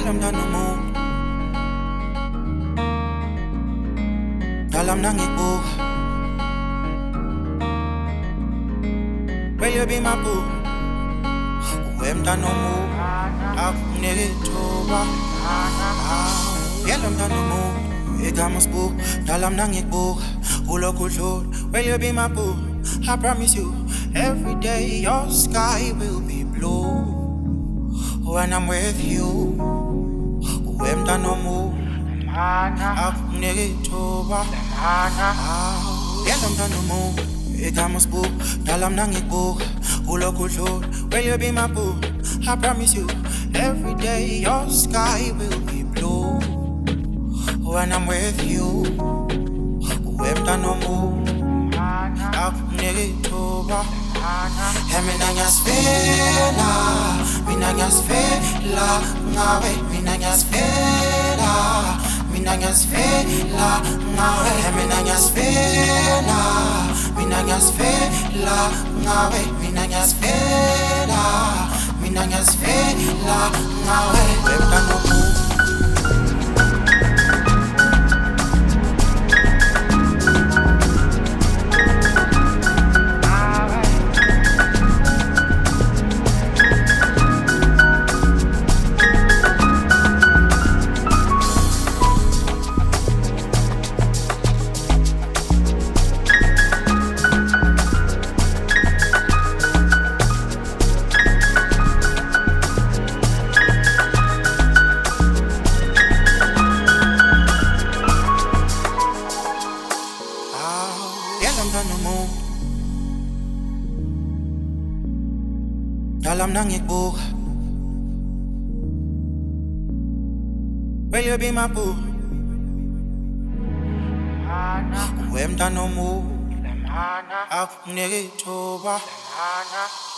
Yala mntana umuntu dala mina ngikubuka. Will you be my boo? Mntana umuntu akukunike ithuba. Yala mntana umuntu igama sibu dala mina ngikubuka ulokhu udlula. Will you be my boo? I promise you every day your sky will be blue when I'm with you. Mntana umuntu akukunike ithuba. Yala mntana umuntu igama sibu dala mina ngikubuka ulokhu udlula. Will you be my boo? I promise you every day your sky will be blue when I'm with you. Mntana umuntu akukunike ithuba. Mina ngiyasifela, mina ngiyasifela ngawe, mina ngiyasifela, mina ngiyasifela ngawe, mina ngiyasifela, mina ngiyasifela ngawe, mina ngiyasifela, mina ngiyasifela ngawe, mntana umuntu. Mntana umuntu dala mina ngikubuka. Will you be my boo? Mntana umuntu akukunike ithuba.